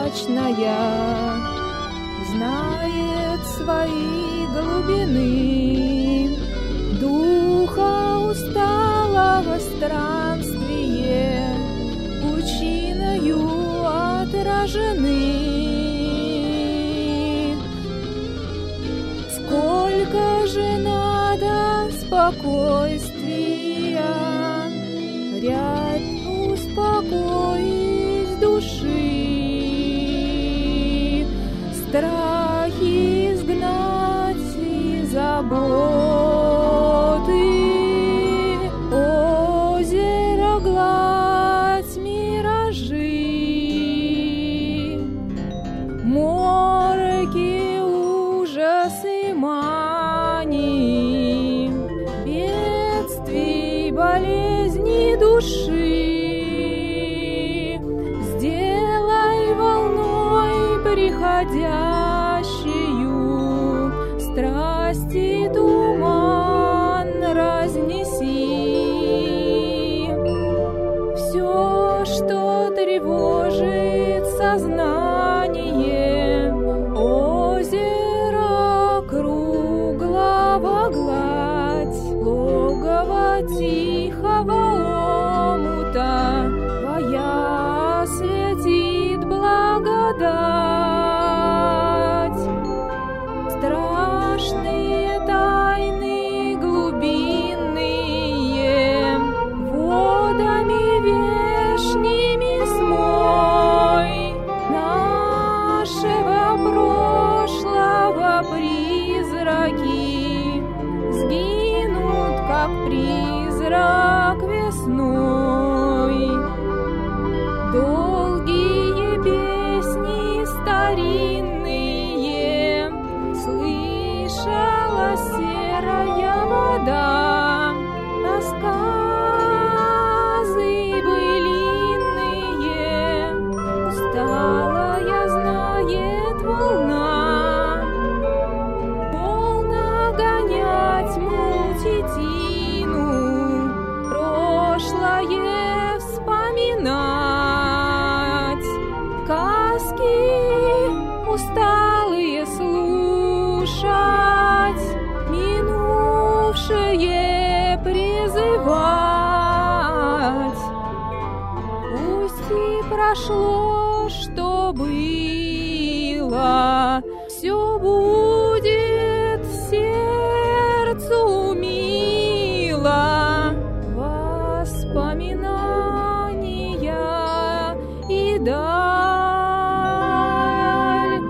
бесконечная знает свои глубины. Духа усталого странствие пучиною отражены. Сколько же надо спокойствия, рядь успокоить души, страхи изгнать и заботы, озеро гладь миражи, мороки ужасы мани, бедствий болезни души. Сделай волной приходящую, страсти туман разнеси. Все, что тревожит сознание, озеро круглого гладь, логово тихого омута, твоя светит благодать. Страшные тайны глубинные водами вешними смой, нашего прошлого призраки сгинут, как призрак весной. Долгие песни старинные слышала серая вода, рассказы былинные усталая знает волна. Полно гонять мутитину, прошлое вспоминать, сказки усталые слушать, минувшее призывать. Пусть и прошло, что было, все будет сердцу мило. Воспоминания и даль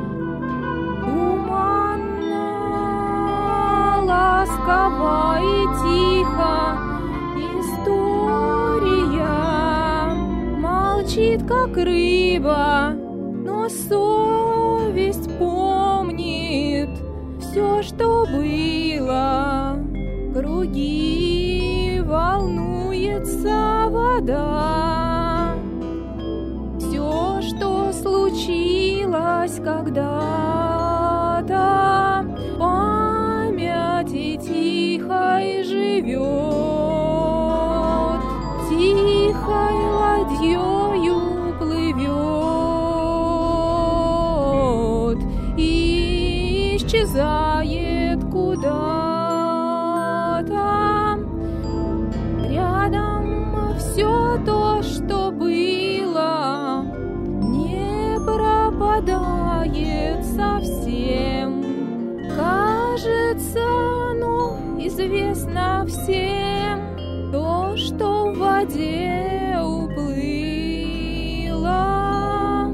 туманно, ласково и тихо история молчит, как рыба, но совесть помнит все, что было. Круги волнуется вода. Все, что случилось когда-то, в памяти тихой живет, тихой ладьёю плывет и исчезает куда-то. Рядом все то, что было, не пропадает совсем. Кажется, ну, известно всем то, что в воде уплыло.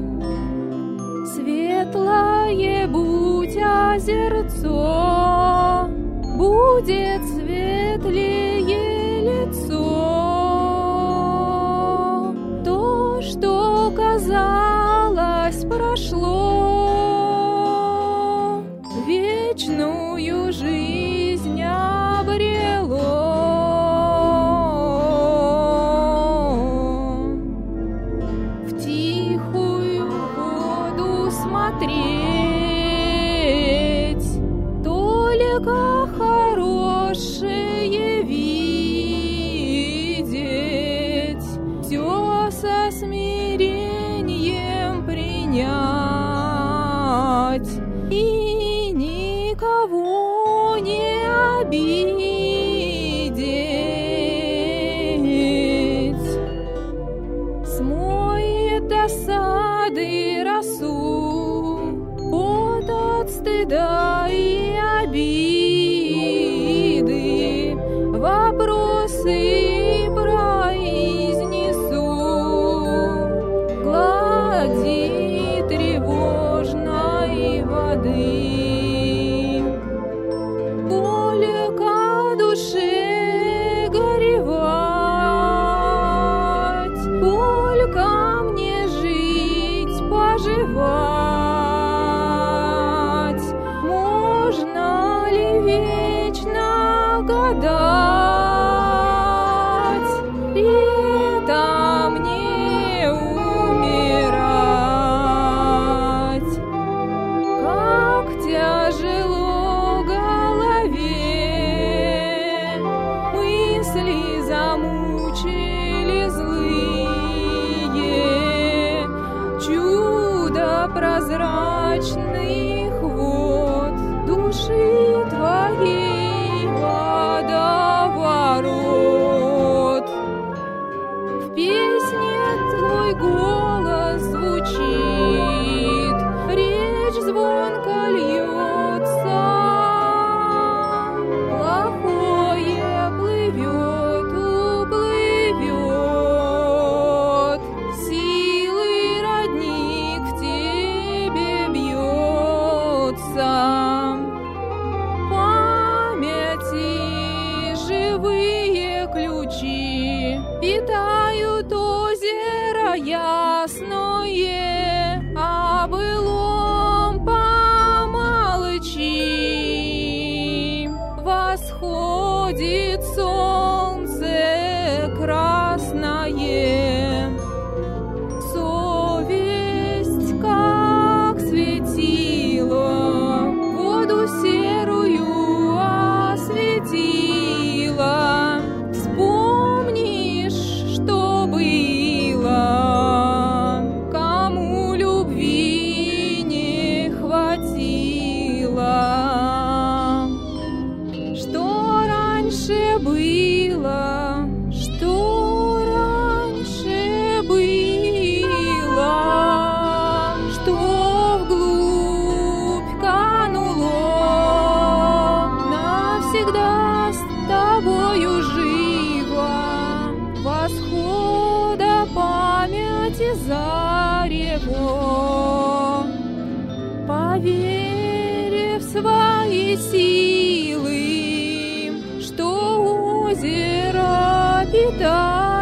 Светлое будь озерцо, будет светлее лицо. То, что казалось, прошло, вечную жизнь обрело. В тихую воду смотреть, только хорошее видеть, все со смирением принять. чаши Твоей водоворот. В песне Твой голос звучит, речь звонко льется, плохое плывет, уплывет, силы родник в Тебе бьется. Памяти живые ключи питают озеро ясное, о былом помолчи. Восходит солнце красное, совесть, как светило, воду серую осветила. Вспомнишь, что было, кому любви не хватило. Что раньше было, что раньше было, что вглубь кануло, навсегда с Тобою живо. Восхода памяти зарево, поверив в свои силы, что озеро питает